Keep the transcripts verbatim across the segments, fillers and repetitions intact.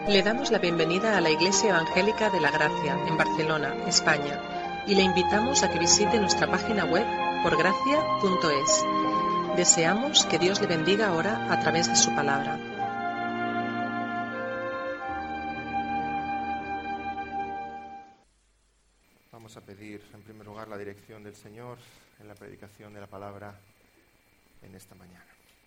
Le damos la bienvenida a la Iglesia Evangélica de la Gracia, en Barcelona, España, y le invitamos a que visite nuestra página web por gracia punto es. Deseamos que Dios le bendiga ahora a través de su palabra. Vamos a pedir, en primer lugar, la dirección del Señor en la predicación de la palabra en esta mañana.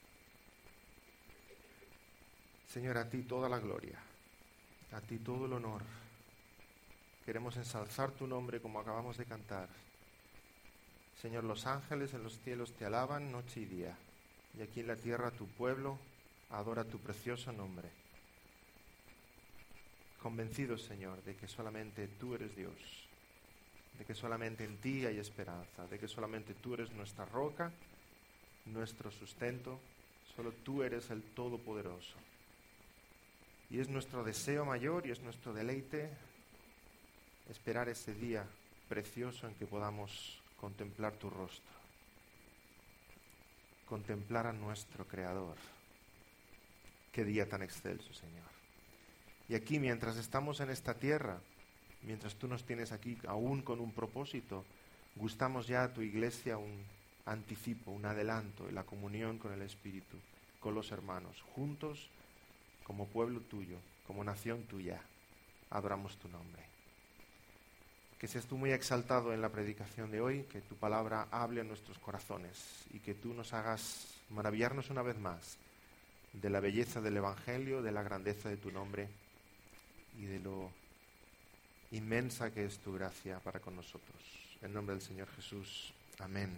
Señor, a ti toda la gloria, a ti todo el honor. Queremos ensalzar tu nombre como acabamos de cantar. Señor, los ángeles en los cielos te alaban noche y día, y aquí en la tierra tu pueblo adora tu precioso nombre. Convencidos, Señor, de que solamente tú eres Dios, de que solamente en ti hay esperanza, de que solamente tú eres nuestra roca, nuestro sustento, solo tú eres el Todopoderoso. Y es nuestro deseo mayor y es nuestro deleite esperar ese día precioso en que podamos contemplar tu rostro, contemplar a nuestro Creador. Qué día tan excelso, Señor. Y aquí, mientras estamos en esta tierra, mientras tú nos tienes aquí aún con un propósito, gustamos ya a tu iglesia un anticipo, un adelanto en la comunión con el Espíritu, con los hermanos, juntos como pueblo tuyo, como nación tuya, adoramos tu nombre. Que seas tú muy exaltado en la predicación de hoy, que tu palabra hable a nuestros corazones y que tú nos hagas maravillarnos una vez más de la belleza del Evangelio, de la grandeza de tu nombre y de lo inmensa que es tu gracia para con nosotros. En nombre del Señor Jesús. Amén.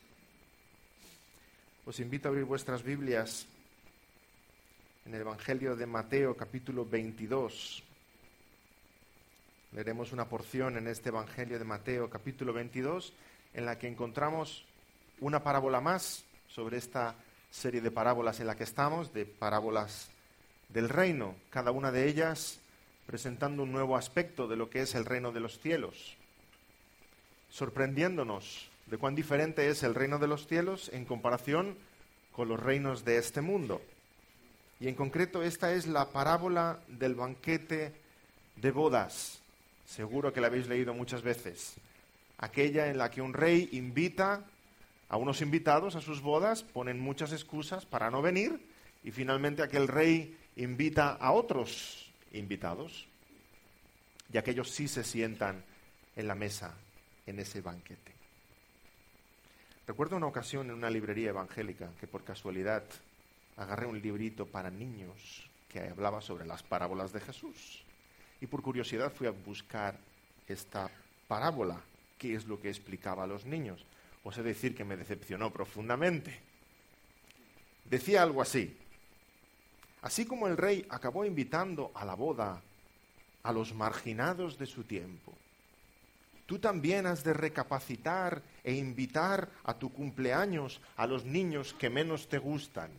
Os invito a abrir vuestras Biblias en el Evangelio de Mateo, capítulo veintidós. Leeremos una porción en este Evangelio de Mateo, capítulo veintidós, en la que encontramos una parábola más sobre esta serie de parábolas en la que estamos, de parábolas del reino, cada una de ellas presentando un nuevo aspecto de lo que es el reino de los cielos, sorprendiéndonos de cuán diferente es el reino de los cielos en comparación con los reinos de este mundo. Y en concreto esta es la parábola del banquete de bodas. Seguro que la habéis leído muchas veces. Aquella en la que un rey invita a unos invitados a sus bodas, ponen muchas excusas para no venir y finalmente aquel rey invita a otros invitados y aquellos sí se sientan en la mesa en ese banquete. Recuerdo una ocasión en una librería evangélica que por casualidad agarré un librito para niños que hablaba sobre las parábolas de Jesús. Y por curiosidad fui a buscar esta parábola, qué es lo que explicaba a los niños. Os he de decir que me decepcionó profundamente. Decía algo así: así como el rey acabó invitando a la boda a los marginados de su tiempo, tú también has de recapacitar e invitar a tu cumpleaños a los niños que menos te gustan.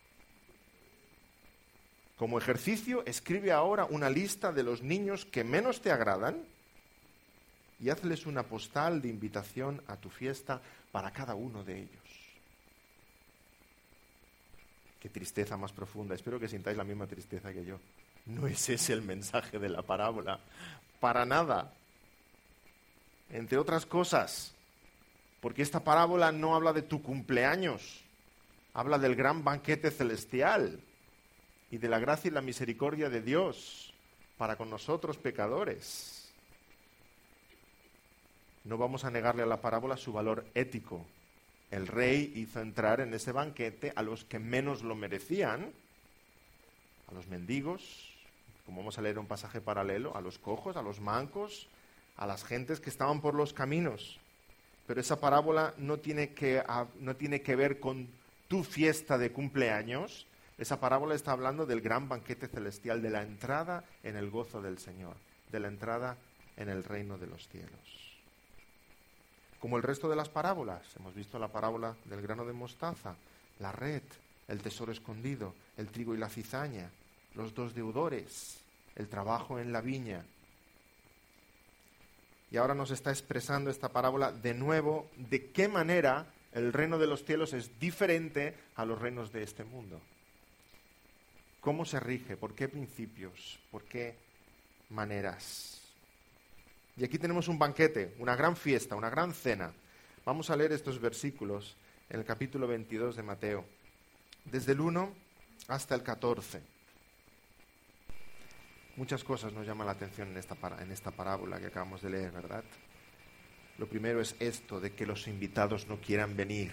Como ejercicio, escribe ahora una lista de los niños que menos te agradan y hazles una postal de invitación a tu fiesta para cada uno de ellos. Qué tristeza más profunda. Espero que sintáis la misma tristeza que yo. No es ese el mensaje de la parábola. Para nada. Entre otras cosas, porque esta parábola no habla de tu cumpleaños. Habla del gran banquete celestial y de la gracia y la misericordia de Dios para con nosotros pecadores. No vamos a negarle a la parábola su valor ético. El rey hizo entrar en ese banquete a los que menos lo merecían, a los mendigos, como vamos a leer un pasaje paralelo, a los cojos, a los mancos, a las gentes que estaban por los caminos. Pero esa parábola no tiene que, no tiene que ver con tu fiesta de cumpleaños. Esa parábola está hablando del gran banquete celestial, de la entrada en el gozo del Señor, de la entrada en el reino de los cielos. Como el resto de las parábolas, hemos visto la parábola del grano de mostaza, la red, el tesoro escondido, el trigo y la cizaña, los dos deudores, el trabajo en la viña. Y ahora nos está expresando esta parábola de nuevo de qué manera el reino de los cielos es diferente a los reinos de este mundo. ¿Cómo se rige? ¿Por qué principios? ¿Por qué maneras? Y aquí tenemos un banquete, una gran fiesta, una gran cena. Vamos a leer estos versículos en el capítulo veintidós de Mateo, desde el uno hasta el catorce. Muchas cosas nos llaman la atención en esta, para, en esta parábola que acabamos de leer, ¿verdad? Lo primero es esto, de que los invitados no quieran venir.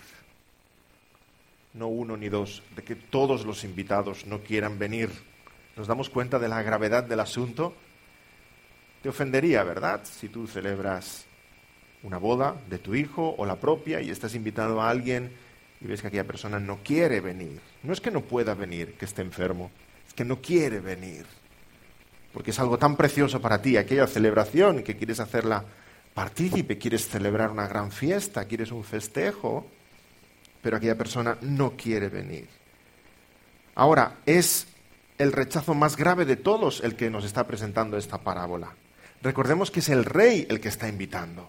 No uno ni dos, de que todos los invitados no quieran venir. ¿Nos damos cuenta de la gravedad del asunto? Te ofendería, ¿verdad?, si tú celebras una boda de tu hijo o la propia y estás invitado a alguien y ves que aquella persona no quiere venir. No es que no pueda venir, que esté enfermo, es que no quiere venir. Porque es algo tan precioso para ti, aquella celebración, que quieres hacerla partícipe, quieres celebrar una gran fiesta, quieres un festejo, pero aquella persona no quiere venir. Ahora, es el rechazo más grave de todos el que nos está presentando esta parábola. Recordemos que es el rey el que está invitando.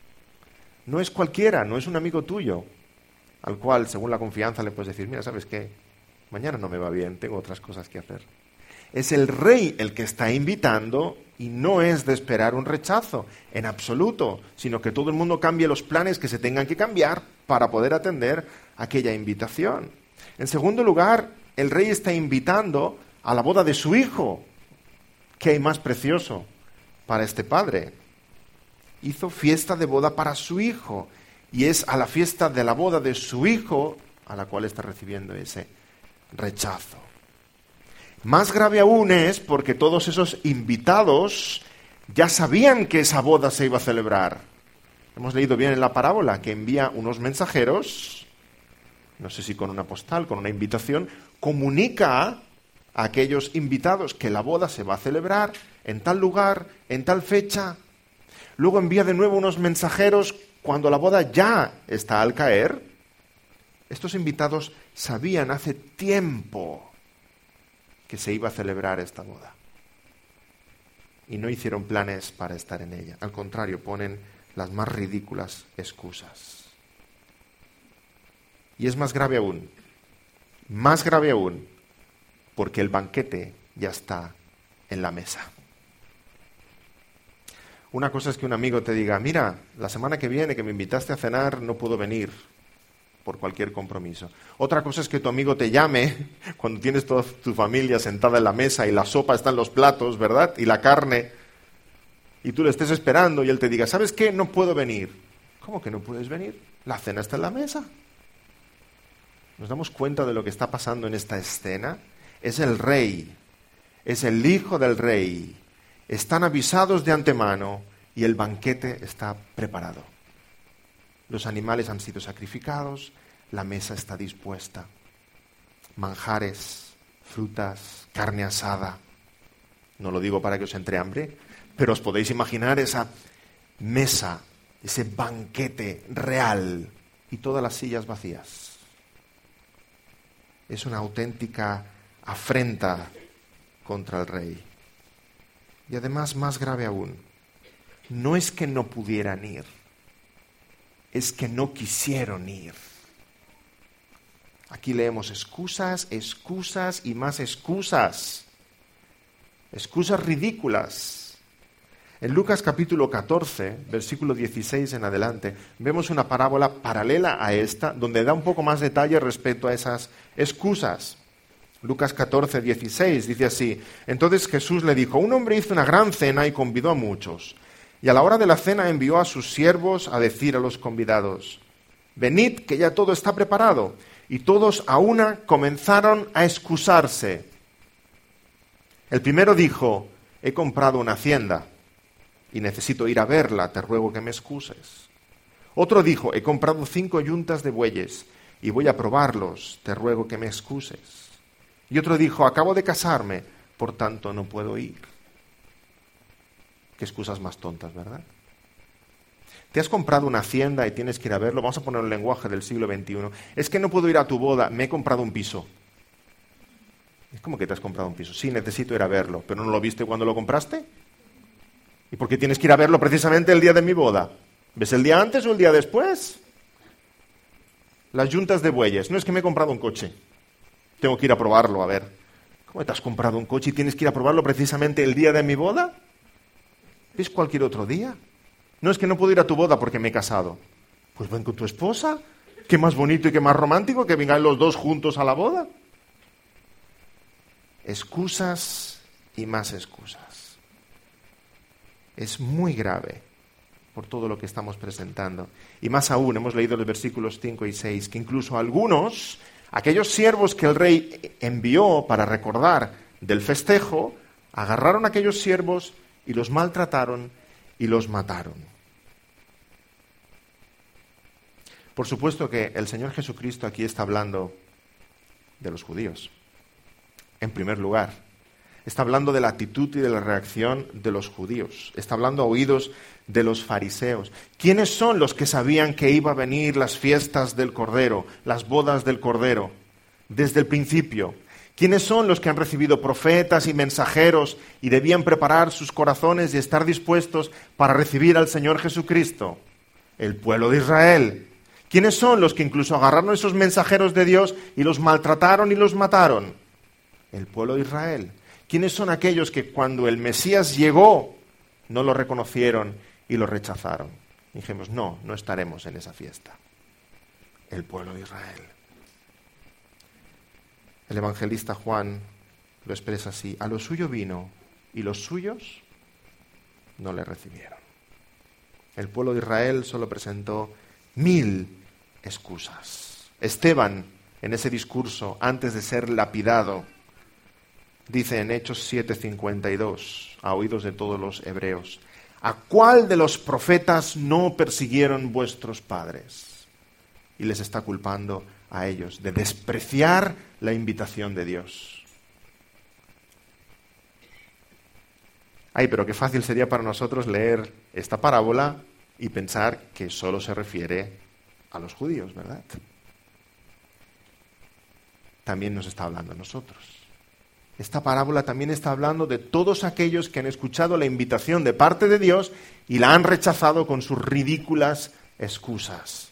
No es cualquiera, no es un amigo tuyo, al cual, según la confianza, le puedes decir, mira, ¿sabes qué? Mañana no me va bien, tengo otras cosas que hacer. Es el rey el que está invitando y no es de esperar un rechazo, en absoluto, sino que todo el mundo cambie los planes que se tengan que cambiar para poder atender aquella invitación. En segundo lugar, el rey está invitando a la boda de su hijo. ¿Qué hay más precioso para este padre? Hizo fiesta de boda para su hijo y es a la fiesta de la boda de su hijo a la cual está recibiendo ese rechazo. Más grave aún es porque todos esos invitados ya sabían que esa boda se iba a celebrar. Hemos leído bien en la parábola que envía unos mensajeros, no sé si con una postal, con una invitación, comunica a aquellos invitados que la boda se va a celebrar en tal lugar, en tal fecha. Luego envía de nuevo unos mensajeros cuando la boda ya está al caer. Estos invitados sabían hace tiempo que se iba a celebrar esta boda. Y no hicieron planes para estar en ella. Al contrario, ponen las más ridículas excusas. Y es más grave aún, más grave aún, porque el banquete ya está en la mesa. Una cosa es que un amigo te diga, mira, la semana que viene que me invitaste a cenar no puedo venir por cualquier compromiso. Otra cosa es que tu amigo te llame cuando tienes toda tu familia sentada en la mesa y la sopa está en los platos, ¿verdad? Y la carne, y tú le estés esperando y él te diga, ¿sabes qué? No puedo venir. ¿Cómo que no puedes venir? La cena está en la mesa. ¿Nos damos cuenta de lo que está pasando en esta escena? Es el rey, es el hijo del rey. Están avisados de antemano y el banquete está preparado. Los animales han sido sacrificados, la mesa está dispuesta. Manjares, frutas, carne asada. No lo digo para que os entre hambre, pero os podéis imaginar esa mesa, ese banquete real y todas las sillas vacías. Es una auténtica afrenta contra el rey. Y además, más grave aún, no es que no pudieran ir, es que no quisieron ir. Aquí leemos excusas, excusas y más excusas. Excusas ridículas. En Lucas capítulo catorce, versículo dieciséis en adelante, vemos una parábola paralela a esta, donde da un poco más detalle respecto a esas excusas. Lucas catorce, dieciséis dice así, entonces Jesús le dijo, un hombre hizo una gran cena y convidó a muchos. Y a la hora de la cena envió a sus siervos a decir a los convidados, venid que ya todo está preparado. Y todos a una comenzaron a excusarse. El primero dijo, he comprado una hacienda y necesito ir a verla, te ruego que me excuses. Otro dijo, he comprado cinco yuntas de bueyes y voy a probarlos, te ruego que me excuses. Y otro dijo, acabo de casarme, por tanto no puedo ir. Qué excusas más tontas, ¿verdad? Te has comprado una hacienda y tienes que ir a verlo. Vamos a poner el lenguaje del siglo veintiuno. Es que no puedo ir a tu boda, me he comprado un piso. Es como que te has comprado un piso. Sí, necesito ir a verlo, pero ¿no lo viste cuando lo compraste? ¿Y por qué tienes que ir a verlo precisamente el día de mi boda? ¿Ves el día antes o el día después? Las yuntas de bueyes. No es que me he comprado un coche. Tengo que ir a probarlo, a ver ¿Cómo te has comprado un coche y tienes que ir a probarlo precisamente el día de mi boda? ¿Es cualquier otro día? No es que no puedo ir a tu boda porque me he casado. Pues ven con tu esposa. Qué más bonito y qué más romántico que vengan los dos juntos a la boda. Excusas y más excusas. Es muy grave por todo lo que estamos presentando. Y más aún, hemos leído los versículos cinco y seis, que incluso algunos, aquellos siervos que el rey envió para recordar del festejo, agarraron a aquellos siervos y los maltrataron y los mataron. Por supuesto que el Señor Jesucristo aquí está hablando de los judíos, en primer lugar. Está hablando de la actitud y de la reacción de los judíos. Está hablando a oídos de los fariseos. ¿Quiénes son los que sabían que iba a venir las fiestas del Cordero, las bodas del Cordero, desde el principio? ¿Quiénes son los que han recibido profetas y mensajeros y debían preparar sus corazones y estar dispuestos para recibir al Señor Jesucristo? El pueblo de Israel. ¿Quiénes son los que incluso agarraron a esos mensajeros de Dios y los maltrataron y los mataron? El pueblo de Israel. ¿Quiénes son aquellos que cuando el Mesías llegó no lo reconocieron y lo rechazaron? Dijimos, no, no estaremos en esa fiesta. El pueblo de Israel. El evangelista Juan lo expresa así: a lo suyo vino y los suyos no le recibieron. El pueblo de Israel solo presentó mil excusas. Esteban, en ese discurso, antes de ser lapidado, dice en Hechos siete cincuenta y dos, a oídos de todos los hebreos: ¿a cuál de los profetas no persiguieron vuestros padres? Y les está culpando a ellos de despreciar la invitación de Dios. Ay, pero qué fácil sería para nosotros leer esta parábola y pensar que solo se refiere a los judíos, ¿verdad? También nos está hablando a nosotros. Esta parábola también está hablando de todos aquellos que han escuchado la invitación de parte de Dios y la han rechazado con sus ridículas excusas.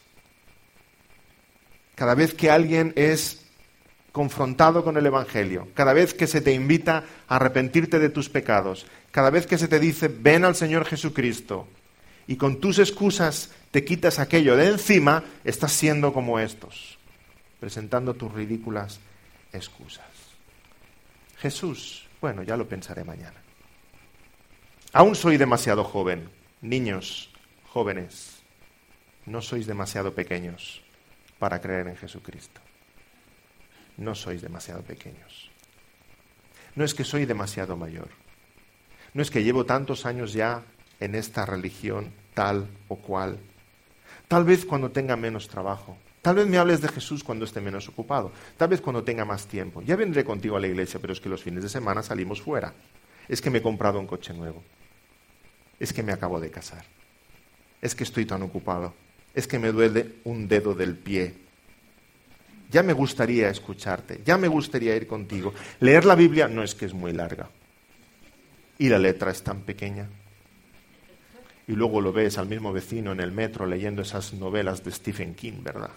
Cada vez que alguien es confrontado con el Evangelio, cada vez que se te invita a arrepentirte de tus pecados, cada vez que se te dice ven al Señor Jesucristo y con tus excusas te quitas aquello de encima, estás siendo como estos, presentando tus ridículas excusas. Jesús, bueno, ya lo pensaré mañana. Aún soy demasiado joven. Niños, jóvenes, no sois demasiado pequeños para creer en Jesucristo. No sois demasiado pequeños. No es que soy demasiado mayor. No es que llevo tantos años ya en esta religión tal o cual. Tal vez cuando tenga menos trabajo. Tal vez me hables de Jesús cuando esté menos ocupado. Tal vez cuando tenga más tiempo. Ya vendré contigo a la iglesia, pero es que los fines de semana salimos fuera. Es que me he comprado un coche nuevo. Es que me acabo de casar. Es que estoy tan ocupado. Es que me duele un dedo del pie. Ya me gustaría escucharte. Ya me gustaría ir contigo. Leer la Biblia no es que es muy larga. Y la letra es tan pequeña. Y luego lo ves al mismo vecino en el metro leyendo esas novelas de Stephen King, ¿verdad?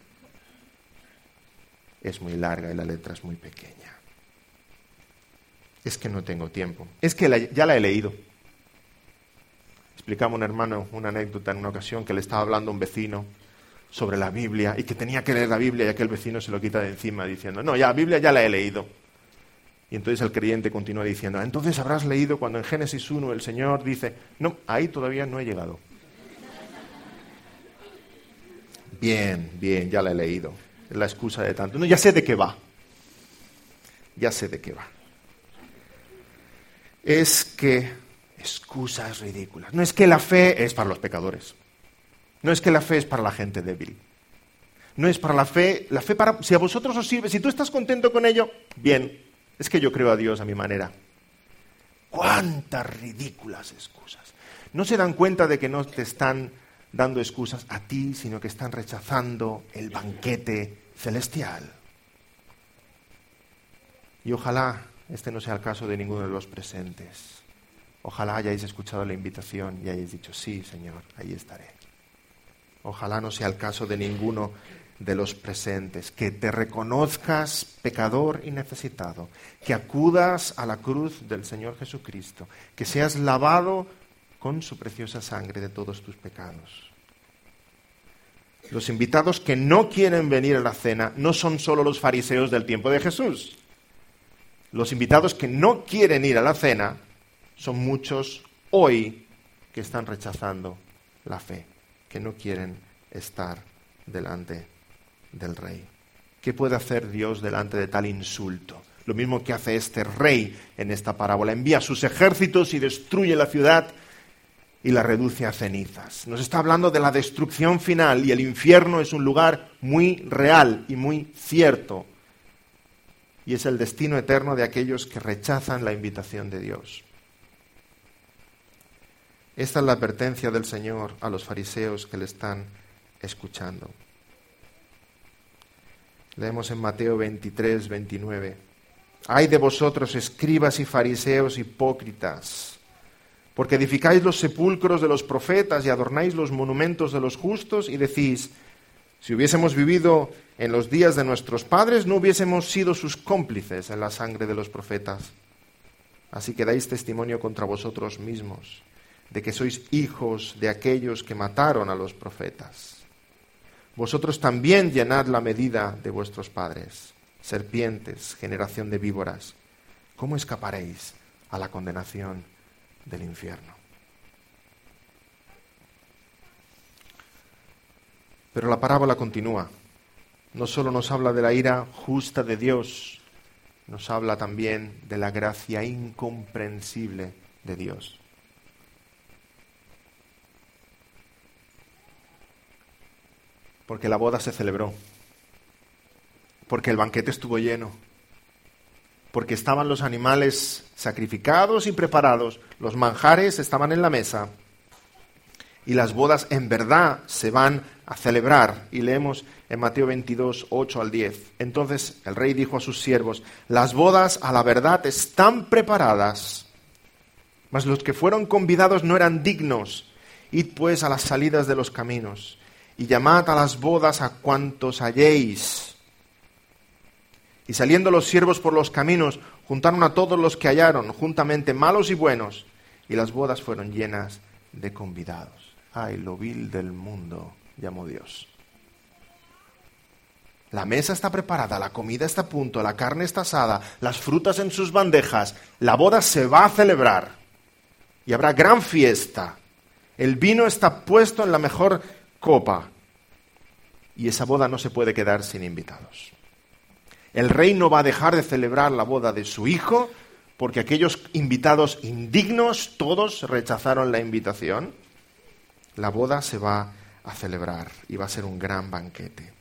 Es muy larga y la letra es muy pequeña. Es que no tengo tiempo. Es que la, ya la he leído. Explicaba un hermano una anécdota en una ocasión que le estaba hablando a un vecino sobre la Biblia y que tenía que leer la Biblia y aquel vecino se lo quita de encima diciendo, no, ya la Biblia ya la he leído. Y entonces el creyente continúa diciendo, entonces habrás leído cuando en Génesis uno el Señor dice, no, ahí todavía no he llegado. Bien, bien, ya la he leído. Es la excusa de tanto. No, ya sé de qué va. Ya sé de qué va. Es que, excusas ridículas. No es que la fe es para los pecadores. No es que la fe es para la gente débil. No es para la fe, la fe para, si a vosotros os sirve, si tú estás contento con ello, bien. Es que yo creo a Dios a mi manera. ¡Cuántas ridículas excusas! No se dan cuenta de que no te están dando excusas a ti, sino que están rechazando el banquete celestial. Y ojalá este no sea el caso de ninguno de los presentes. Ojalá hayáis escuchado la invitación y hayáis dicho, sí, Señor, ahí estaré. Ojalá no sea el caso de ninguno de los presentes, que te reconozcas pecador y necesitado, que acudas a la cruz del Señor Jesucristo, que seas lavado con su preciosa sangre de todos tus pecados. Los invitados que no quieren venir a la cena no son solo los fariseos del tiempo de Jesús. Los invitados que no quieren ir a la cena son muchos hoy que están rechazando la fe, que no quieren estar delante del rey. ¿Qué puede hacer Dios delante de tal insulto? Lo mismo que hace este rey en esta parábola. Envía sus ejércitos y destruye la ciudad y la reduce a cenizas. Nos está hablando de la destrucción final y el infierno es un lugar muy real y muy cierto. Y es el destino eterno de aquellos que rechazan la invitación de Dios. Esta es la advertencia del Señor a los fariseos que le están escuchando. Leemos en Mateo veintitrés, veintinueve. Ay de vosotros, escribas y fariseos hipócritas, porque edificáis los sepulcros de los profetas y adornáis los monumentos de los justos y decís, si hubiésemos vivido en los días de nuestros padres, no hubiésemos sido sus cómplices en la sangre de los profetas. Así que dais testimonio contra vosotros mismos, de que sois hijos de aquellos que mataron a los profetas. Vosotros también llenad la medida de vuestros padres, serpientes, generación de víboras. ¿Cómo escaparéis a la condenación del infierno? Pero la parábola continúa. No solo nos habla de la ira justa de Dios, nos habla también de la gracia incomprensible de Dios. Porque la boda se celebró, porque el banquete estuvo lleno, porque estaban los animales sacrificados y preparados, los manjares estaban en la mesa y las bodas en verdad se van a celebrar. Y leemos en Mateo veintidós, ocho al diez. Entonces el rey dijo a sus siervos, las bodas a la verdad están preparadas, mas los que fueron convidados no eran dignos. Id pues a las salidas de los caminos y llamad a las bodas a cuantos halléis. Y saliendo los siervos por los caminos, juntaron a todos los que hallaron, juntamente malos y buenos, y las bodas fueron llenas de convidados. Ay, lo vil del mundo, llamó Dios. La mesa está preparada, la comida está a punto, la carne está asada, las frutas en sus bandejas, la boda se va a celebrar y habrá gran fiesta. El vino está puesto en la mejor copa y esa boda no se puede quedar sin invitados. El rey no va a dejar de celebrar la boda de su hijo porque aquellos invitados indignos todos rechazaron la invitación. La boda se va a celebrar y va a ser un gran banquete.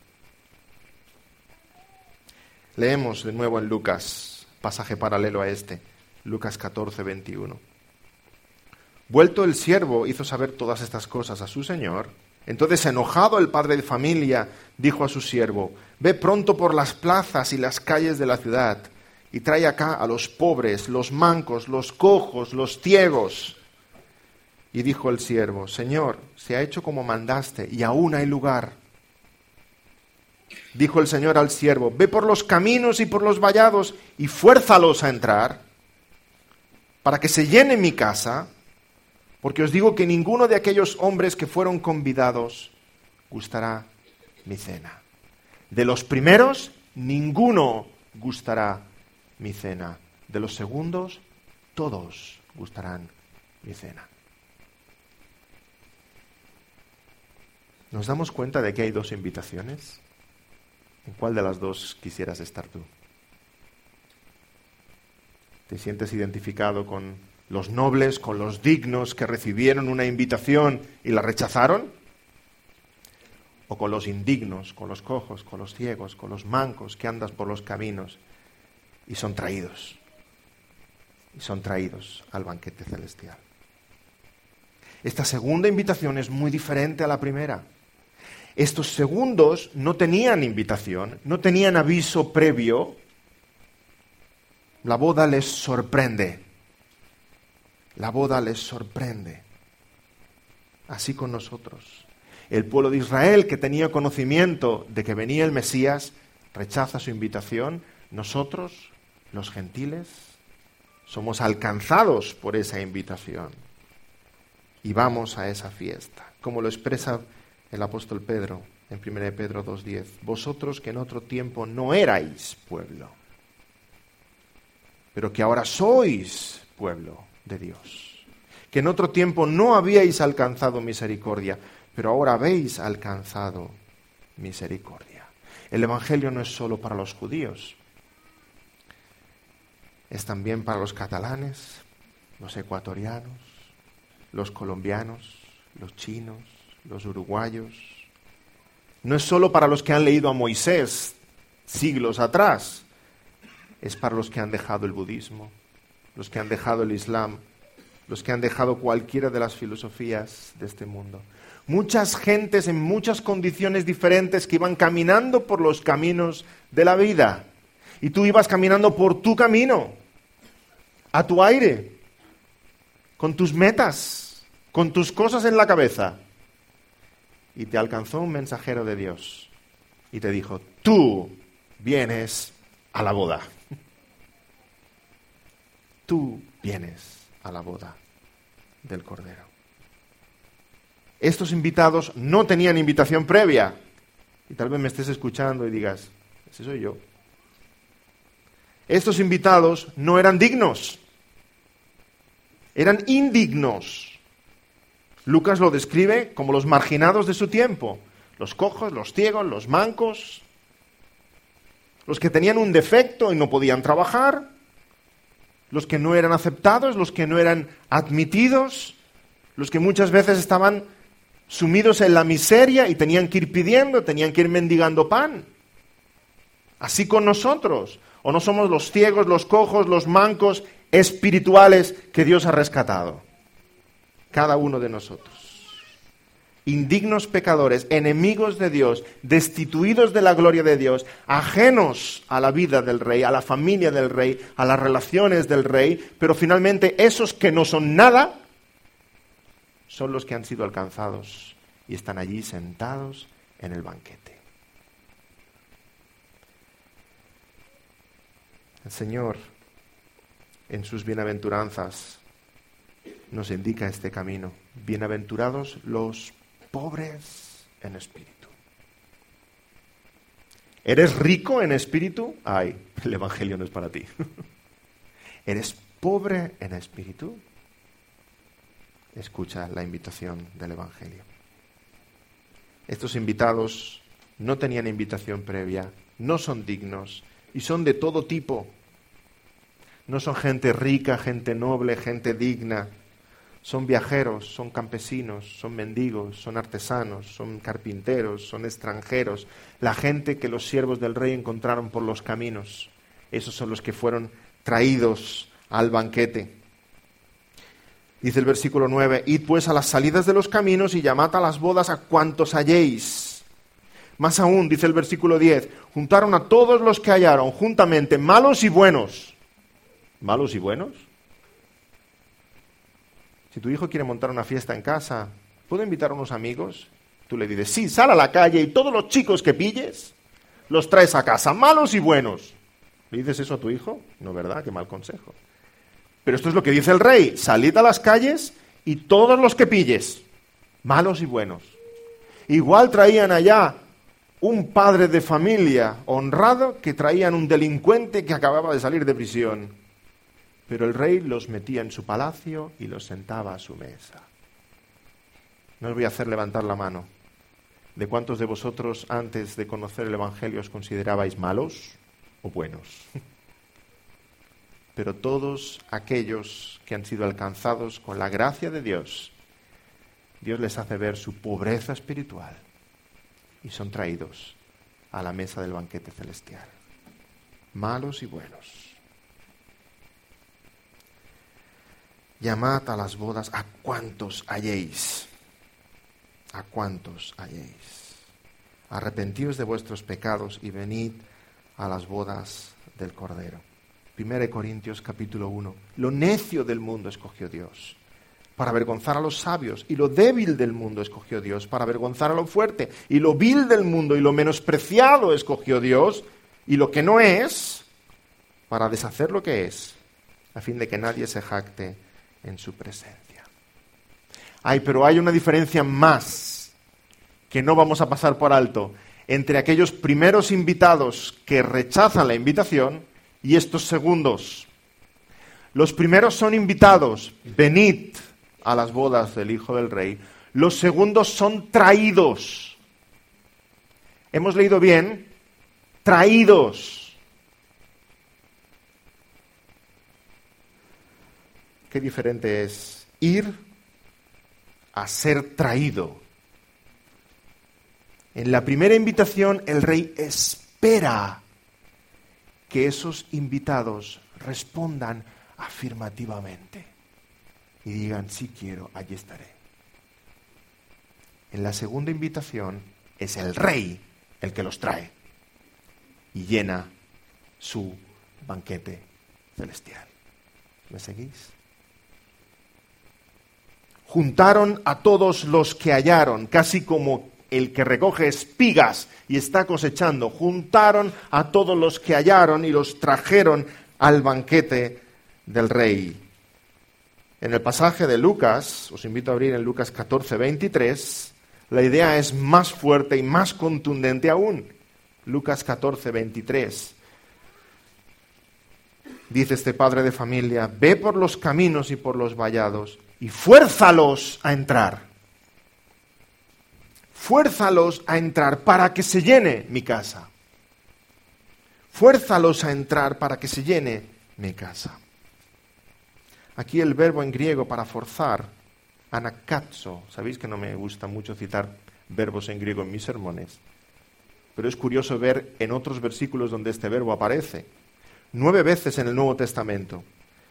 Leemos de nuevo en Lucas, pasaje paralelo a este, Lucas catorce, veintiuno. Vuelto el siervo hizo saber todas estas cosas a su señor. Entonces, enojado el padre de familia, dijo a su siervo, ve pronto por las plazas y las calles de la ciudad y trae acá a los pobres, los mancos, los cojos, los ciegos. Y dijo el siervo, Señor, se ha hecho como mandaste y aún hay lugar. Dijo el Señor al siervo, ve por los caminos y por los vallados y fuérzalos a entrar para que se llene mi casa. Porque os digo que ninguno de aquellos hombres que fueron convidados gustará mi cena. De los primeros, ninguno gustará mi cena. De los segundos, todos gustarán mi cena. ¿Nos damos cuenta de que hay dos invitaciones? ¿En cuál de las dos quisieras estar tú? ¿Te sientes identificado con los nobles, con los dignos que recibieron una invitación y la rechazaron? ¿O con los indignos, con los cojos, con los ciegos, con los mancos que andas por los caminos y son traídos? Y son traídos al banquete celestial. Esta segunda invitación es muy diferente a la primera. Estos segundos no tenían invitación, no tenían aviso previo. La boda les sorprende. La boda les sorprende. Así con nosotros. El pueblo de Israel, que tenía conocimiento de que venía el Mesías, rechaza su invitación. Nosotros, los gentiles, somos alcanzados por esa invitación y vamos a esa fiesta, como lo expresa el apóstol Pedro en primera de Pedro dos diez. Vosotros que en otro tiempo no erais pueblo, pero que ahora sois pueblo de Dios. Que en otro tiempo no habíais alcanzado misericordia, pero ahora habéis alcanzado misericordia. El Evangelio no es solo para los judíos, es también para los catalanes, los ecuatorianos, los colombianos, los chinos, los uruguayos. No es solo para los que han leído a Moisés siglos atrás, es para los que han dejado el budismo, los que han dejado el islam, los que han dejado cualquiera de las filosofías de este mundo. Muchas gentes en muchas condiciones diferentes que iban caminando por los caminos de la vida. Y tú ibas caminando por tu camino, a tu aire, con tus metas, con tus cosas en la cabeza. Y te alcanzó un mensajero de Dios y te dijo, tú vienes a la boda. Tú vienes a la boda del Cordero. Estos invitados no tenían invitación previa. Y tal vez me estés escuchando y digas, ese soy yo. Estos invitados no eran dignos, eran indignos. Lucas lo describe como los marginados de su tiempo, los cojos, los ciegos, los mancos, los que tenían un defecto y no podían trabajar, los que no eran aceptados, los que no eran admitidos, los que muchas veces estaban sumidos en la miseria y tenían que ir pidiendo, tenían que ir mendigando pan. Así con nosotros. ¿O no somos los ciegos, los cojos, los mancos espirituales que Dios ha rescatado? Cada uno de nosotros. Indignos pecadores, enemigos de Dios, destituidos de la gloria de Dios, ajenos a la vida del Rey, a la familia del Rey, a las relaciones del Rey, pero finalmente esos que no son nada son los que han sido alcanzados y están allí sentados en el banquete. El Señor, en sus bienaventuranzas, nos indica este camino. Bienaventurados los pobres en espíritu. ¿Eres rico en espíritu? Ay, el Evangelio no es para ti. ¿Eres pobre en espíritu? Escucha la invitación del Evangelio. Estos invitados no tenían invitación previa, no son dignos y son de todo tipo. No son gente rica, gente noble, gente digna. Son viajeros, son campesinos, son mendigos, son artesanos, son carpinteros, son extranjeros. La gente que los siervos del rey encontraron por los caminos. Esos son los que fueron traídos al banquete. Dice el versículo nueve, id pues a las salidas de los caminos y llamad a las bodas a cuantos halléis. Más aún, dice el versículo diez, juntaron a todos los que hallaron juntamente, malos y buenos. ¿Malos y buenos? Si tu hijo quiere montar una fiesta en casa, ¿puedo invitar a unos amigos? Tú le dices, sí, sal a la calle y todos los chicos que pilles los traes a casa, malos y buenos. ¿Le dices eso a tu hijo? No, ¿verdad? Qué mal consejo. Pero esto es lo que dice el rey, salid a las calles y todos los que pilles, malos y buenos. Igual traían allá un padre de familia honrado que traían un delincuente que acababa de salir de prisión. Pero el rey los metía en su palacio y los sentaba a su mesa. No os voy a hacer levantar la mano. ¿De cuántos de vosotros antes de conocer el Evangelio os considerabais malos o buenos? Pero todos aquellos que han sido alcanzados con la gracia de Dios, Dios les hace ver su pobreza espiritual y son traídos a la mesa del banquete celestial. Malos y buenos. Llamad a las bodas a cuantos halléis, a cuantos halléis. Arrepentíos de vuestros pecados y venid a las bodas del Cordero. Primera de Corintios capítulo uno. Lo necio del mundo escogió Dios. para avergonzar a los sabios, y lo débil del mundo escogió Dios para avergonzar a lo fuerte, y lo vil del mundo y lo menospreciado escogió Dios, y lo que no es, para deshacer lo que es, a fin de que nadie se jacte en su presencia. Ay, pero hay una diferencia más que no vamos a pasar por alto entre aquellos primeros invitados que rechazan la invitación y estos segundos. Los primeros son invitados, venid a las bodas del Hijo del Rey. Los segundos son traídos. ¿Hemos leído bien? Traídos. Qué diferente es ir a ser traído. En la primera invitación, el rey espera que esos invitados respondan afirmativamente y digan, sí quiero, allí estaré. En la segunda invitación, es el rey el que los trae y llena su banquete celestial. ¿Me seguís? Juntaron a todos los que hallaron, casi como el que recoge espigas y está cosechando. Juntaron a todos los que hallaron y los trajeron al banquete del rey. En el pasaje de Lucas, os invito a abrir en Lucas catorce, veintitrés, la idea es más fuerte y más contundente aún. Lucas catorce, veintitrés. Dice este padre de familia, ve por los caminos y por los vallados y fuérzalos a entrar. Fuérzalos a entrar para que se llene mi casa. Fuérzalos a entrar para que se llene mi casa. Aquí el verbo en griego para forzar, anakazo. Sabéis que no me gusta mucho citar verbos en griego en mis sermones, pero es curioso ver en otros versículos donde este verbo aparece. Nueve veces en el Nuevo Testamento.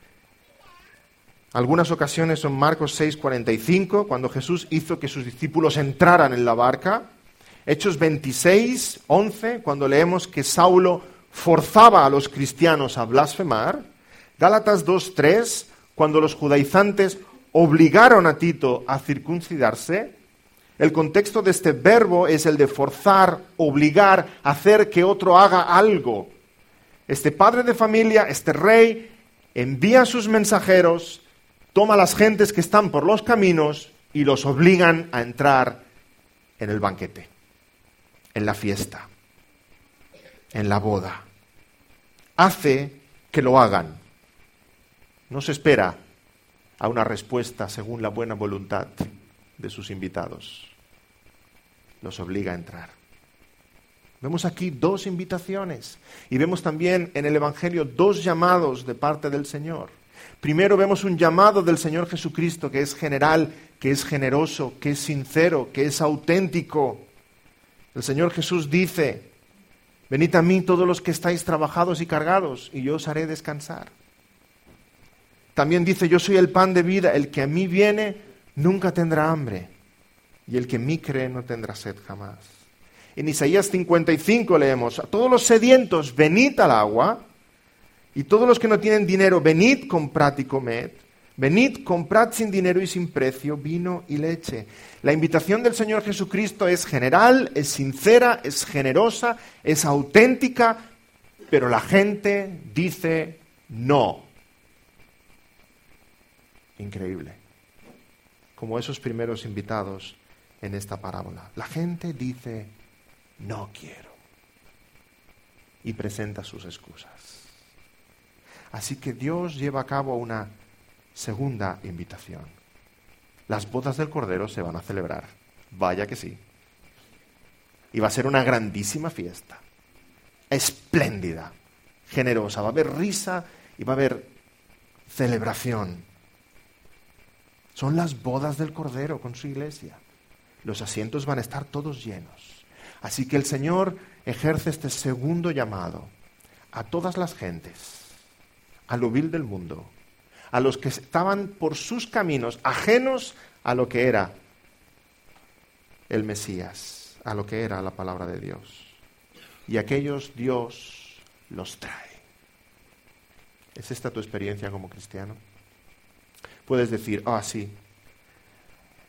Algunas ocasiones son Marcos seis, cuarenta y cinco, cuando Jesús hizo que sus discípulos entraran en la barca. Hechos veintiséis, once, cuando leemos que Saulo forzaba a los cristianos a blasfemar. Gálatas dos, tres, cuando los judaizantes obligaron a Tito a circuncidarse. El contexto de este verbo es el de forzar, obligar, hacer que otro haga algo. Este padre de familia, este rey, envía a sus mensajeros, toma a las gentes que están por los caminos y los obligan a entrar en el banquete, en la fiesta, en la boda. Hace que lo hagan. No se espera a una respuesta según la buena voluntad de sus invitados. Los obliga a entrar. Vemos aquí dos invitaciones y vemos también en el Evangelio dos llamados de parte del Señor. Primero vemos un llamado del Señor Jesucristo que es general, que es generoso, que es sincero, que es auténtico. El Señor Jesús dice, venid a mí todos los que estáis trabajados y cargados y yo os haré descansar. También dice, yo soy el pan de vida, el que a mí viene nunca tendrá hambre y el que en mí cree no tendrá sed jamás. En Isaías cincuenta y cinco leemos, a todos los sedientos, venid al agua, y todos los que no tienen dinero, venid, comprad y comed. Venid, comprad sin dinero y sin precio vino y leche. La invitación del Señor Jesucristo es general, es sincera, es generosa, es auténtica, pero la gente dice no. Increíble. Como esos primeros invitados en esta parábola. La gente dice no quiero. Y presenta sus excusas. Así que Dios lleva a cabo una segunda invitación. Las bodas del Cordero se van a celebrar. Vaya que sí. Y va a ser una grandísima fiesta. Espléndida, generosa. Va a haber risa y va a haber celebración. Son las bodas del Cordero con su iglesia. Los asientos van a estar todos llenos. Así que el Señor ejerce este segundo llamado a todas las gentes, a lo vil del mundo, a los que estaban por sus caminos, ajenos a lo que era el Mesías, a lo que era la palabra de Dios. Y aquellos Dios los trae. ¿Es esta tu experiencia como cristiano? Puedes decir, ah, sí,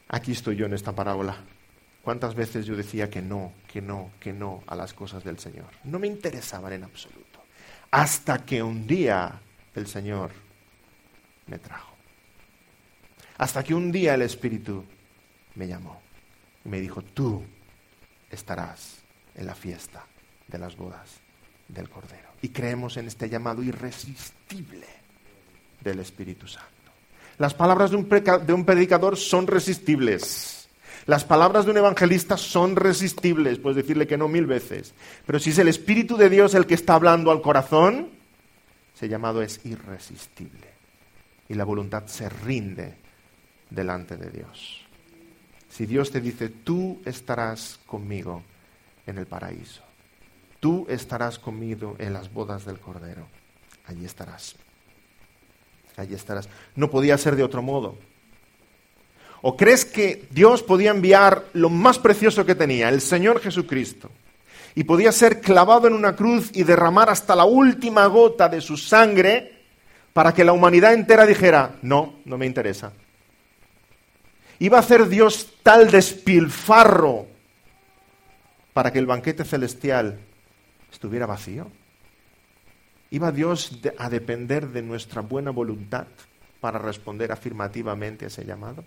Aquí estoy yo en esta parábola. ¿Cuántas veces yo decía que no, que no, que no a las cosas del Señor? No me interesaban en absoluto. Hasta que un día el Señor me trajo. Hasta que un día el Espíritu me llamó y me dijo, tú estarás en la fiesta de las bodas del Cordero. Y creemos en este llamado irresistible del Espíritu Santo. Las palabras de un, preca- de un predicador son resistibles. Las palabras de un evangelista son resistibles. Puedes decirle que no mil veces. Pero si es el Espíritu de Dios el que está hablando al corazón, ese llamado es irresistible. Y la voluntad se rinde delante de Dios. Si Dios te dice, tú estarás conmigo en el paraíso. Tú estarás conmigo en las bodas del Cordero. Allí estarás. Allí estarás. No podía ser de otro modo. ¿O crees que Dios podía enviar lo más precioso que tenía, el Señor Jesucristo, y podía ser clavado en una cruz y derramar hasta la última gota de su sangre para que la humanidad entera dijera, no, no me interesa? ¿Iba a hacer Dios tal despilfarro para que el banquete celestial estuviera vacío? ¿Iba Dios a depender de nuestra buena voluntad para responder afirmativamente a ese llamado?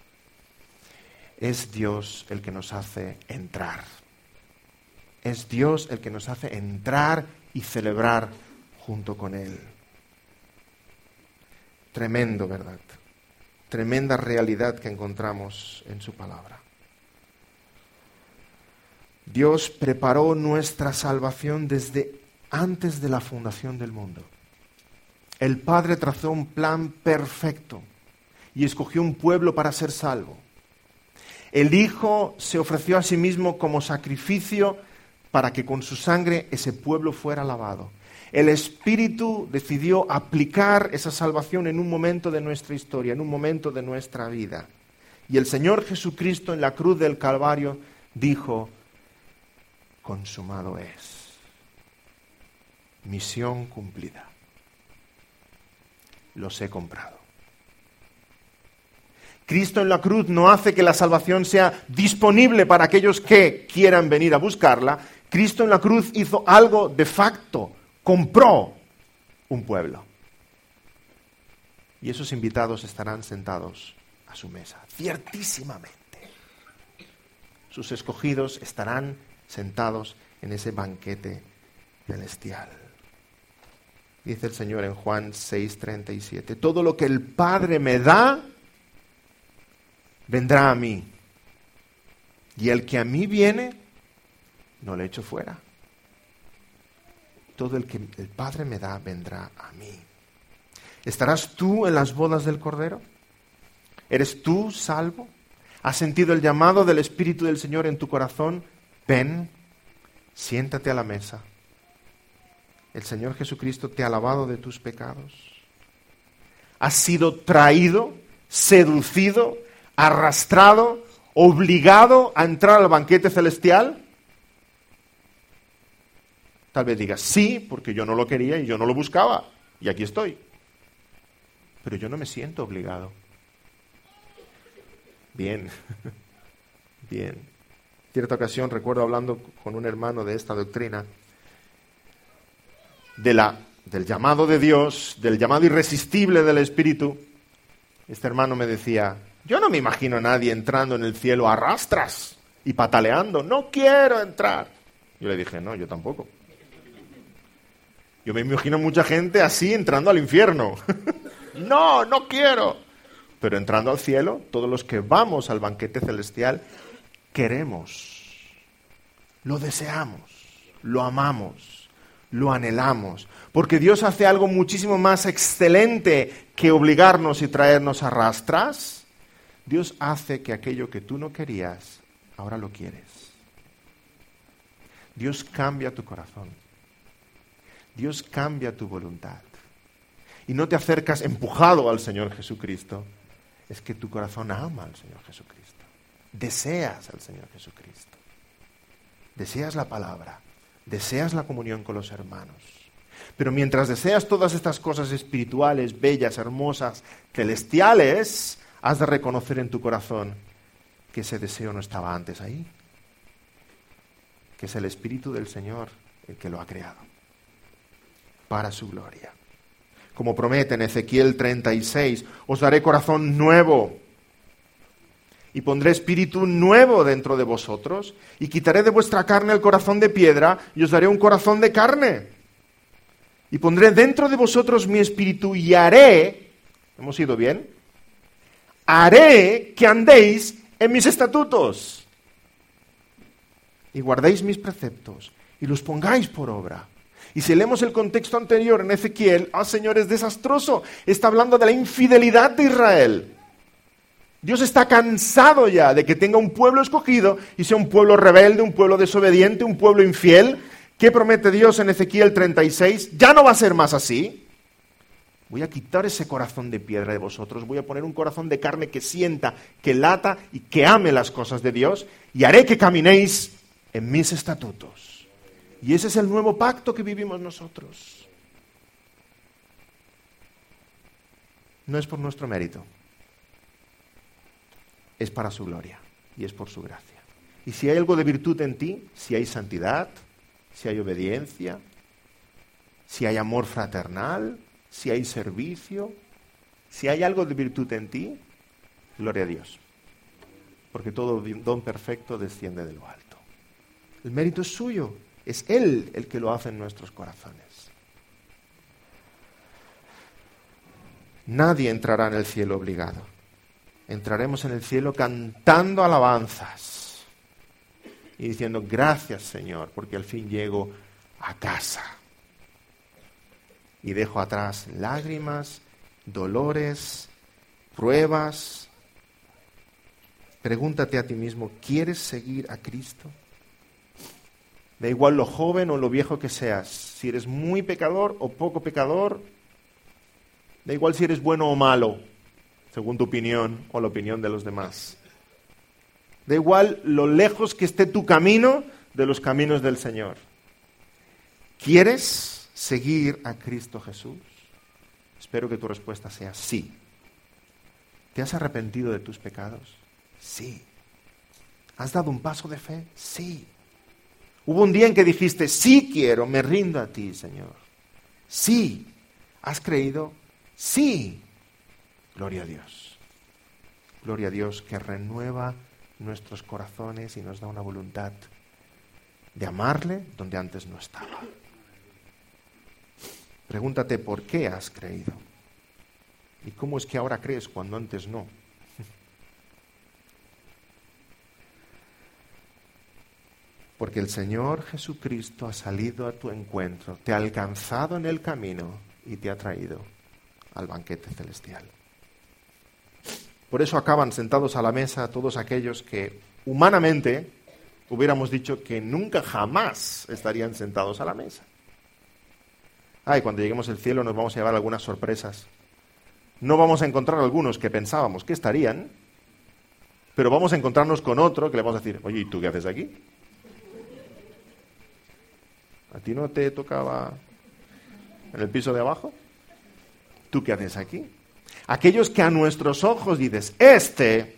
Es Dios el que nos hace entrar. Es Dios el que nos hace entrar y celebrar junto con Él. Tremendo, ¿verdad? Tremenda realidad que encontramos en su palabra. Dios preparó nuestra salvación desde antes de la fundación del mundo. El Padre trazó un plan perfecto y escogió un pueblo para ser salvo. El Hijo se ofreció a sí mismo como sacrificio para que con su sangre ese pueblo fuera lavado. El Espíritu decidió aplicar esa salvación en un momento de nuestra historia, en un momento de nuestra vida. Y el Señor Jesucristo en la cruz del Calvario dijo, consumado es. Misión cumplida. Los he comprado. Cristo en la cruz no hace que la salvación sea disponible para aquellos que quieran venir a buscarla. Cristo en la cruz hizo algo de facto, compró un pueblo. Y esos invitados estarán sentados a su mesa, ciertísimamente. Sus escogidos estarán sentados en ese banquete celestial. Dice el Señor en Juan seis treinta y siete, todo lo que el Padre me da, vendrá a mí, y el que a mí viene, no le echo fuera. Todo el que el Padre me da, vendrá a mí. ¿Estarás tú en las bodas del Cordero? ¿Eres tú salvo? ¿Has sentido el llamado del Espíritu del Señor en tu corazón? Ven, siéntate a la mesa. El Señor Jesucristo te ha lavado de tus pecados. ¿Has sido traído, seducido, arrastrado, obligado a entrar al banquete celestial? Tal vez digas, sí, porque yo no lo quería y yo no lo buscaba, y aquí estoy. Pero yo no me siento obligado. Bien, bien. Cierta ocasión recuerdo hablando con un hermano de esta doctrina, de la, del llamado de Dios, del llamado irresistible del Espíritu. Este hermano me decía, yo no me imagino a nadie entrando en el cielo a rastras y pataleando. No quiero entrar. Yo le dije, no, yo tampoco. Yo me imagino mucha gente así entrando al infierno. No, no quiero. Pero entrando al cielo, todos los que vamos al banquete celestial, queremos, lo deseamos, lo amamos, lo anhelamos. Porque Dios hace algo muchísimo más excelente que obligarnos y traernos a rastras. Dios hace que aquello que tú no querías, ahora lo quieres. Dios cambia tu corazón. Dios cambia tu voluntad. Y no te acercas empujado al Señor Jesucristo. Es que tu corazón ama al Señor Jesucristo. Deseas al Señor Jesucristo. Deseas la palabra. Deseas la comunión con los hermanos. Pero mientras deseas todas estas cosas espirituales, bellas, hermosas, celestiales, has de reconocer en tu corazón que ese deseo no estaba antes ahí, que es el Espíritu del Señor el que lo ha creado para su gloria. Como promete en Ezequiel treinta y seis, os daré corazón nuevo y pondré espíritu nuevo dentro de vosotros y quitaré de vuestra carne el corazón de piedra y os daré un corazón de carne. Y pondré dentro de vosotros mi espíritu y haré, ¿hemos ido bien? Haré que andéis en mis estatutos y guardéis mis preceptos y los pongáis por obra. Y si leemos el contexto anterior en Ezequiel, ¡ah, Señor, es desastroso! Está hablando de la infidelidad de Israel. Dios está cansado ya de que tenga un pueblo escogido y sea un pueblo rebelde, un pueblo desobediente, un pueblo infiel. ¿Qué promete Dios en Ezequiel treinta y seis? Ya no va a ser más así. Voy a quitar ese corazón de piedra de vosotros, voy a poner un corazón de carne que sienta, que lata y que ame las cosas de Dios, y haré que caminéis en mis estatutos. Y ese es el nuevo pacto que vivimos nosotros. No es por nuestro mérito, es para su gloria y es por su gracia. Y si hay algo de virtud en ti, si hay santidad, si hay obediencia, si hay amor fraternal, si hay servicio, si hay algo de virtud en ti, gloria a Dios. Porque todo don perfecto desciende de lo alto. El mérito es suyo, es Él el que lo hace en nuestros corazones. Nadie entrará en el cielo obligado. Entraremos en el cielo cantando alabanzas y diciendo, gracias Señor, porque al fin llego a casa. Y dejo atrás lágrimas, dolores, pruebas. Pregúntate a ti mismo, ¿quieres seguir a Cristo? Da igual lo joven o lo viejo que seas, si eres muy pecador o poco pecador, da igual si eres bueno o malo, según tu opinión o la opinión de los demás. Da igual lo lejos que esté tu camino de los caminos del Señor. ¿Quieres seguir a Cristo Jesús? Espero que tu respuesta sea sí. ¿Te has arrepentido de tus pecados? Sí. ¿Has dado un paso de fe? Sí. Hubo un día en que dijiste, sí quiero, me rindo a ti, Señor. Sí. ¿Has creído? Sí. Gloria a Dios. Gloria a Dios que renueva nuestros corazones y nos da una voluntad de amarle donde antes no estaba. Pregúntate por qué has creído y cómo es que ahora crees cuando antes no. Porque el Señor Jesucristo ha salido a tu encuentro, te ha alcanzado en el camino y te ha traído al banquete celestial. Por eso acaban sentados a la mesa todos aquellos que humanamente hubiéramos dicho que nunca jamás estarían sentados a la mesa. Ay, cuando lleguemos al cielo nos vamos a llevar algunas sorpresas. No vamos a encontrar algunos que pensábamos que estarían, pero vamos a encontrarnos con otro que le vamos a decir, oye, ¿y tú qué haces aquí? ¿A ti no te tocaba en el piso de abajo? ¿Tú qué haces aquí? Aquellos que a nuestros ojos dices, este,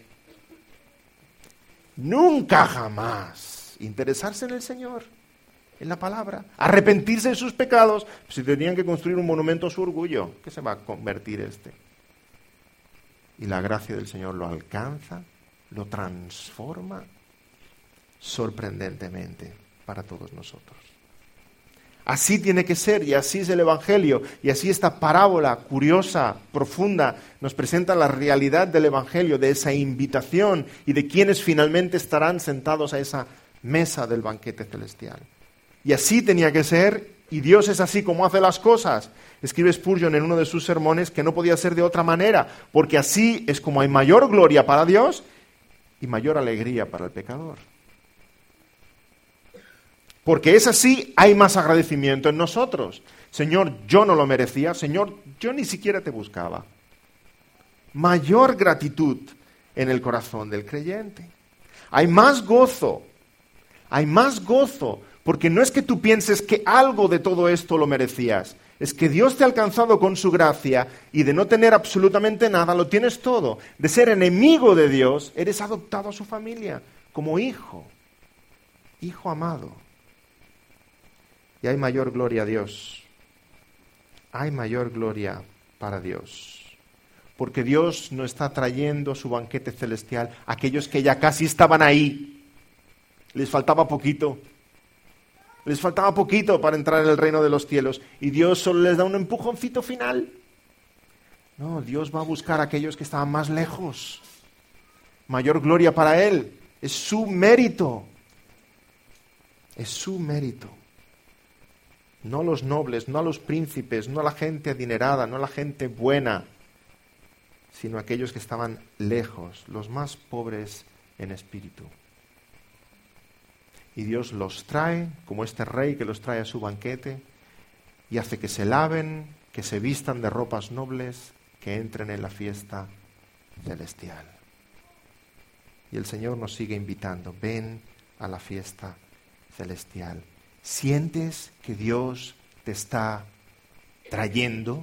nunca jamás, interesarse en el Señor, en la palabra, arrepentirse de sus pecados, si tenían que construir un monumento a su orgullo, ¿qué se va a convertir este? Y la gracia del Señor lo alcanza, lo transforma sorprendentemente para todos nosotros. Así tiene que ser y así es el Evangelio y así esta parábola curiosa, profunda, nos presenta la realidad del Evangelio, de esa invitación y de quienes finalmente estarán sentados a esa mesa del banquete celestial. Y así tenía que ser y Dios es así como hace las cosas. Escribe Spurgeon en uno de sus sermones que no podía ser de otra manera, porque así es como hay mayor gloria para Dios y mayor alegría para el pecador. Porque es así, hay más agradecimiento en nosotros. Señor, yo no lo merecía. Señor, yo ni siquiera te buscaba. Mayor gratitud en el corazón del creyente. Hay más gozo. Hay más gozo. Porque no es que tú pienses que algo de todo esto lo merecías. Es que Dios te ha alcanzado con su gracia y de no tener absolutamente nada, lo tienes todo. De ser enemigo de Dios, eres adoptado a su familia como hijo, hijo amado. Y hay mayor gloria a Dios. Hay mayor gloria para Dios. Porque Dios no está trayendo su banquete celestial a aquellos que ya casi estaban ahí. Les faltaba poquito. Les faltaba poquito para entrar en el reino de los cielos y Dios solo les da un empujoncito final. No, Dios va a buscar a aquellos que estaban más lejos. Mayor gloria para Él. Es su mérito. Es su mérito. No a los nobles, no a los príncipes, no a la gente adinerada, no a la gente buena, sino a aquellos que estaban lejos, los más pobres en espíritu. Y Dios los trae, como este rey que los trae a su banquete, y hace que se laven, que se vistan de ropas nobles, que entren en la fiesta celestial. Y el Señor nos sigue invitando, ven a la fiesta celestial. ¿Sientes que Dios te está trayendo?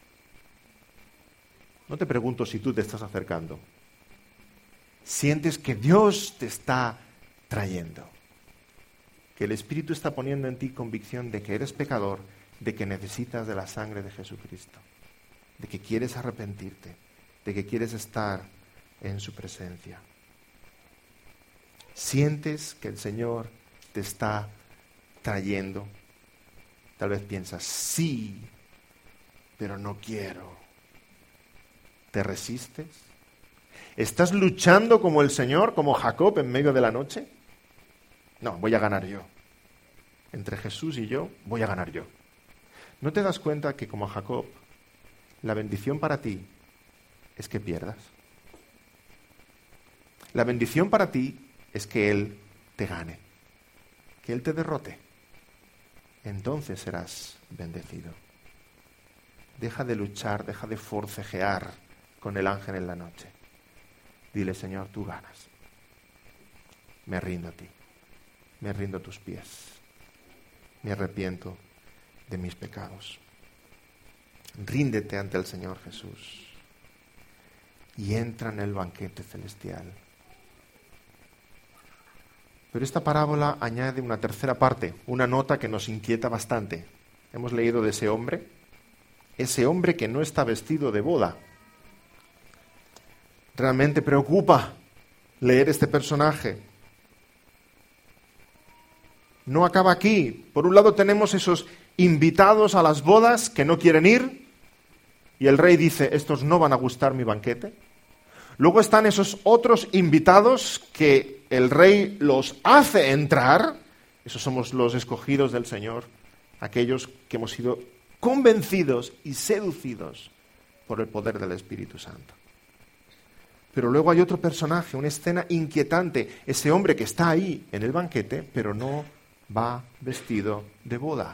No te pregunto si tú te estás acercando. ¿Sientes que Dios te está trayendo? Que el Espíritu está poniendo en ti convicción de que eres pecador, de que necesitas de la sangre de Jesucristo, de que quieres arrepentirte, de que quieres estar en su presencia. ¿Sientes que el Señor te está trayendo? Tal vez piensas, sí, pero no quiero. ¿Te resistes? ¿Estás luchando como el Señor, como Jacob en medio de la noche? No, voy a ganar yo. Entre Jesús y yo, voy a ganar yo. ¿No te das cuenta que como Jacob, la bendición para ti es que pierdas? La bendición para ti es que Él te gane, que Él te derrote. Entonces serás bendecido. Deja de luchar, deja de forcejear con el ángel en la noche. Dile, Señor, tú ganas. Me rindo a ti. Me rindo a tus pies. Me arrepiento de mis pecados. Ríndete ante el Señor Jesús y entra en el banquete celestial. Pero esta parábola añade una tercera parte, una nota que nos inquieta bastante. Hemos leído de ese hombre, ese hombre que no está vestido de boda. Realmente preocupa leer este personaje. No acaba aquí. Por un lado tenemos esos invitados a las bodas que no quieren ir y el rey dice, estos no van a gustar mi banquete. Luego están esos otros invitados que el rey los hace entrar. Esos somos los escogidos del Señor, aquellos que hemos sido convencidos y seducidos por el poder del Espíritu Santo. Pero luego hay otro personaje, una escena inquietante, ese hombre que está ahí en el banquete, pero no va vestido de boda.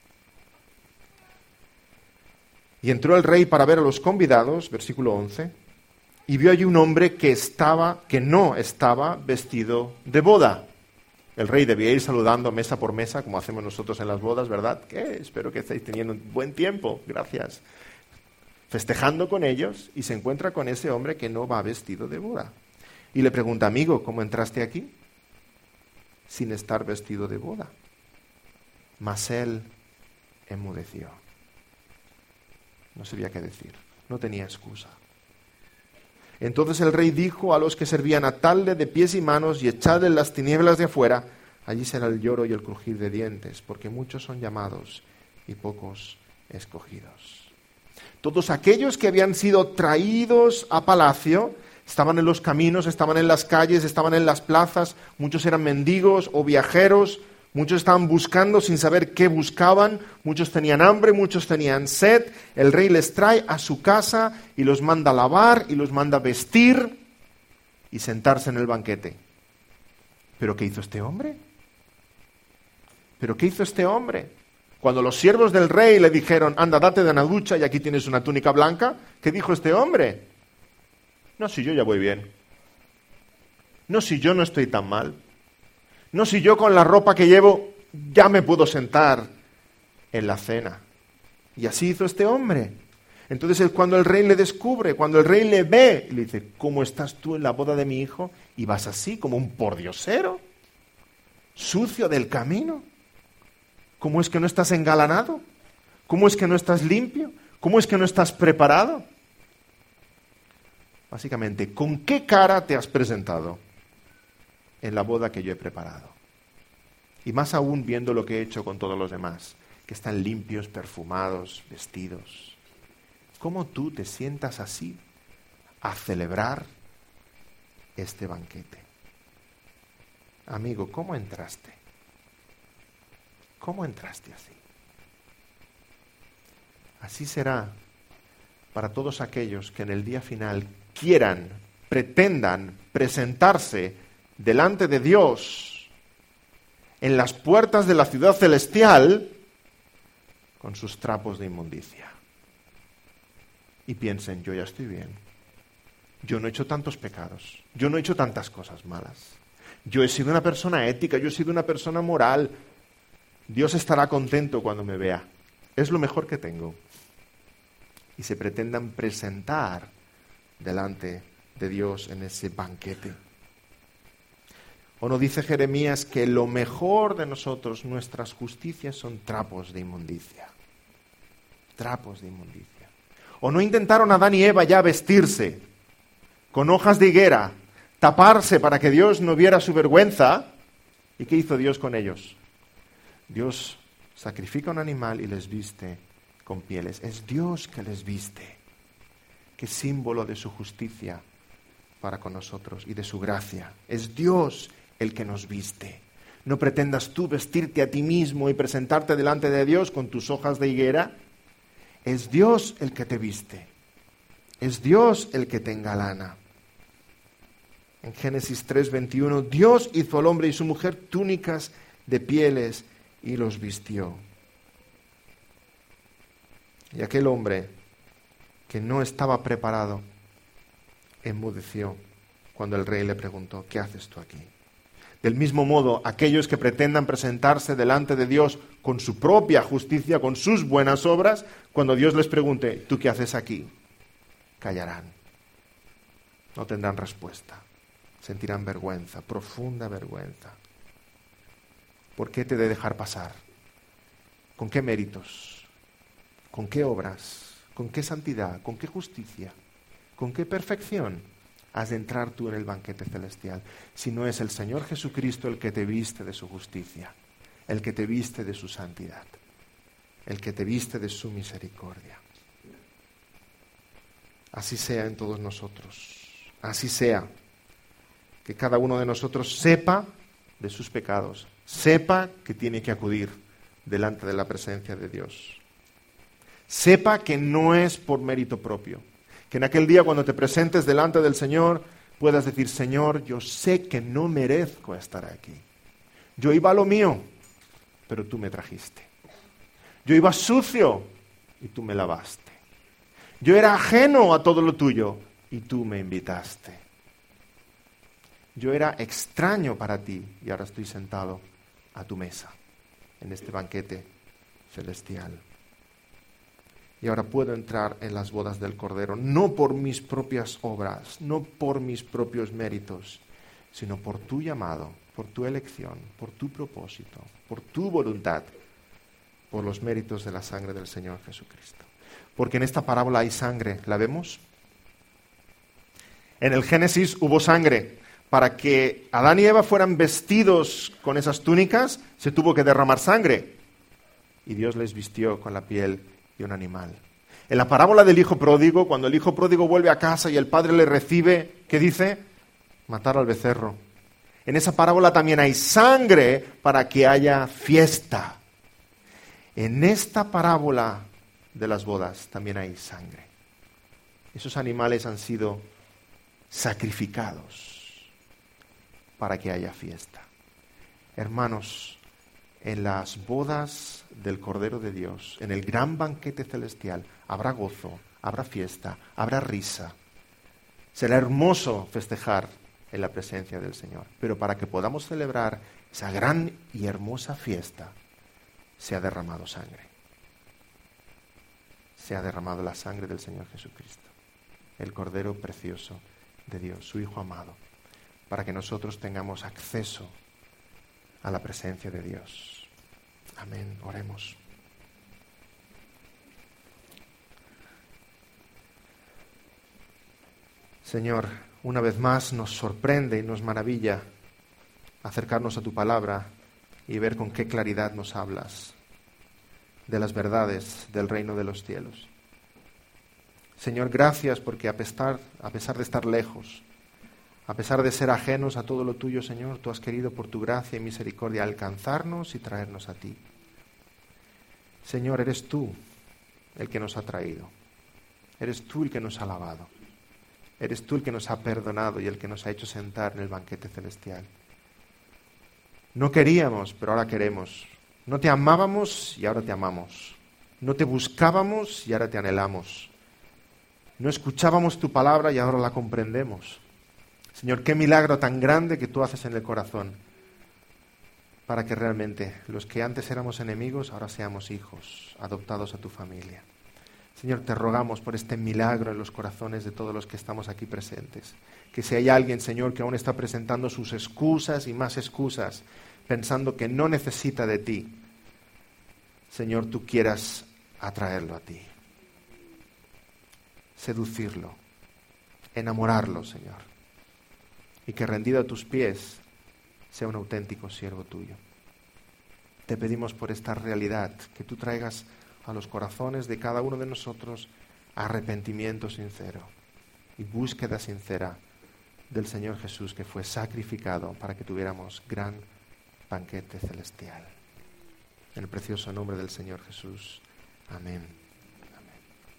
Y entró el rey para ver a los convidados, versículo once, y vio allí un hombre que estaba, que no estaba vestido de boda. El rey debía ir saludando mesa por mesa, como hacemos nosotros en las bodas, ¿verdad? ¿Qué? Espero que estéis teniendo un buen tiempo, gracias. Festejando con ellos, y se encuentra con ese hombre que no va vestido de boda. Y le pregunta, amigo, ¿cómo entraste aquí? Sin estar vestido de boda. Mas él enmudeció. No sabía qué decir, no tenía excusa. Entonces el rey dijo a los que servían, atadle de pies y manos y echadle en las tinieblas de afuera, allí será el lloro y el crujir de dientes, porque muchos son llamados y pocos escogidos. Todos aquellos que habían sido traídos a palacio estaban en los caminos, estaban en las calles, estaban en las plazas, muchos eran mendigos o viajeros, muchos estaban buscando sin saber qué buscaban, muchos tenían hambre, muchos tenían sed. El rey les trae a su casa y los manda a lavar y los manda a vestir y sentarse en el banquete. ¿Pero qué hizo este hombre? ¿Pero qué hizo este hombre? Cuando los siervos del rey le dijeron, anda, date de una ducha y aquí tienes una túnica blanca, ¿qué dijo este hombre? No, si yo ya voy bien. No, si yo no estoy tan mal. No, si yo con la ropa que llevo ya me puedo sentar en la cena. Y así hizo este hombre. Entonces cuando el rey le descubre, cuando el rey le ve, le dice, ¿cómo estás tú en la boda de mi hijo? Y vas así, como un pordiosero, sucio del camino. ¿Cómo es que no estás engalanado? ¿Cómo es que no estás limpio? ¿Cómo es que no estás preparado? Básicamente, ¿con qué cara te has presentado en la boda que yo he preparado? Y más aún viendo lo que he hecho con todos los demás, que están limpios, perfumados, vestidos. ¿Cómo tú te sientas así a celebrar este banquete? Amigo, ¿cómo entraste? ¿Cómo entraste así? Así será para todos aquellos que en el día final quieran, pretendan presentarse delante de Dios en las puertas de la ciudad celestial con sus trapos de inmundicia. Y piensen, yo ya estoy bien. Yo no he hecho tantos pecados. Yo no he hecho tantas cosas malas. Yo he sido una persona ética, yo he sido una persona moral. Dios estará contento cuando me vea. Es lo mejor que tengo. Y se pretendan presentar delante de Dios en ese banquete. ¿O no dice Jeremías que lo mejor de nosotros, nuestras justicias, son trapos de inmundicia? Trapos de inmundicia. ¿O no intentaron Adán y Eva ya vestirse con hojas de higuera, taparse para que Dios no viera su vergüenza? ¿Y qué hizo Dios con ellos? Dios sacrifica un animal y les viste con pieles. Es Dios que les viste. Qué símbolo de su justicia para con nosotros y de su gracia. Es Dios el que nos viste. No pretendas tú vestirte a ti mismo y presentarte delante de Dios con tus hojas de higuera. Es Dios el que te viste. Es Dios el que te engalana. En Génesis tres veintiuno, Dios hizo al hombre y su mujer túnicas de pieles y los vistió. Y aquel hombre que no estaba preparado enmudeció cuando el rey le preguntó, ¿qué haces tú aquí? Del mismo modo, aquellos que pretendan presentarse delante de Dios con su propia justicia, con sus buenas obras, cuando Dios les pregunte, ¿tú qué haces aquí?, callarán. No tendrán respuesta. Sentirán vergüenza, profunda vergüenza. ¿Por qué te he de dejar pasar? ¿Con qué méritos? ¿Con qué obras? ¿Con qué santidad? ¿Con qué justicia? ¿Con qué perfección has de entrar tú en el banquete celestial? Si no es el Señor Jesucristo el que te viste de su justicia, el que te viste de su santidad, el que te viste de su misericordia. Así sea en todos nosotros. Así sea. Que cada uno de nosotros sepa de sus pecados, sepa que tiene que acudir delante de la presencia de Dios. Sepa que no es por mérito propio. Que en aquel día cuando te presentes delante del Señor puedas decir, Señor, yo sé que no merezco estar aquí. Yo iba a lo mío, pero tú me trajiste. Yo iba sucio y tú me lavaste. Yo era ajeno a todo lo tuyo y tú me invitaste. Yo era extraño para ti y ahora estoy sentado a tu mesa en este banquete celestial. Y ahora puedo entrar en las bodas del Cordero, no por mis propias obras, no por mis propios méritos, sino por tu llamado, por tu elección, por tu propósito, por tu voluntad, por los méritos de la sangre del Señor Jesucristo. Porque en esta parábola hay sangre, ¿la vemos? En el Génesis hubo sangre. Para que Adán y Eva fueran vestidos con esas túnicas, se tuvo que derramar sangre. Y Dios les vistió con la piel de un animal. En la parábola del hijo pródigo, cuando el hijo pródigo vuelve a casa y el padre le recibe, ¿qué dice? Matar al becerro. En esa parábola también hay sangre para que haya fiesta. En esta parábola de las bodas también hay sangre. Esos animales han sido sacrificados para que haya fiesta. Hermanos, en las bodas del Cordero de Dios, en el gran banquete celestial, habrá gozo, habrá fiesta, habrá risa. Será hermoso festejar en la presencia del Señor. Pero para que podamos celebrar esa gran y hermosa fiesta, se ha derramado sangre. se ha derramado la sangre del Señor Jesucristo, el Cordero precioso de Dios, su Hijo amado, para que nosotros tengamos acceso a la presencia de Dios. Amén. Oremos. Señor, una vez más nos sorprende y nos maravilla acercarnos a tu palabra y ver con qué claridad nos hablas de las verdades del reino de los cielos. Señor, gracias porque a pesar, a pesar de estar lejos, a pesar de ser ajenos a todo lo tuyo, Señor, tú has querido por tu gracia y misericordia alcanzarnos y traernos a ti. Señor, eres tú el que nos ha traído. Eres tú el que nos ha lavado. Eres tú el que nos ha perdonado y el que nos ha hecho sentar en el banquete celestial. No queríamos, pero ahora queremos. No te amábamos y ahora te amamos. No te buscábamos y ahora te anhelamos. No escuchábamos tu palabra y ahora la comprendemos. Señor, qué milagro tan grande que tú haces en el corazón para que realmente los que antes éramos enemigos ahora seamos hijos, adoptados a tu familia. Señor, te rogamos por este milagro en los corazones de todos los que estamos aquí presentes. Que si hay alguien, Señor, que aún está presentando sus excusas y más excusas, pensando que no necesita de ti, Señor, tú quieras atraerlo a ti. Seducirlo, enamorarlo, Señor. Y que rendido a tus pies sea un auténtico siervo tuyo. Te pedimos por esta realidad que tú traigas a los corazones de cada uno de nosotros arrepentimiento sincero y búsqueda sincera del Señor Jesús, que fue sacrificado para que tuviéramos gran banquete celestial. En el precioso nombre del Señor Jesús. Amén.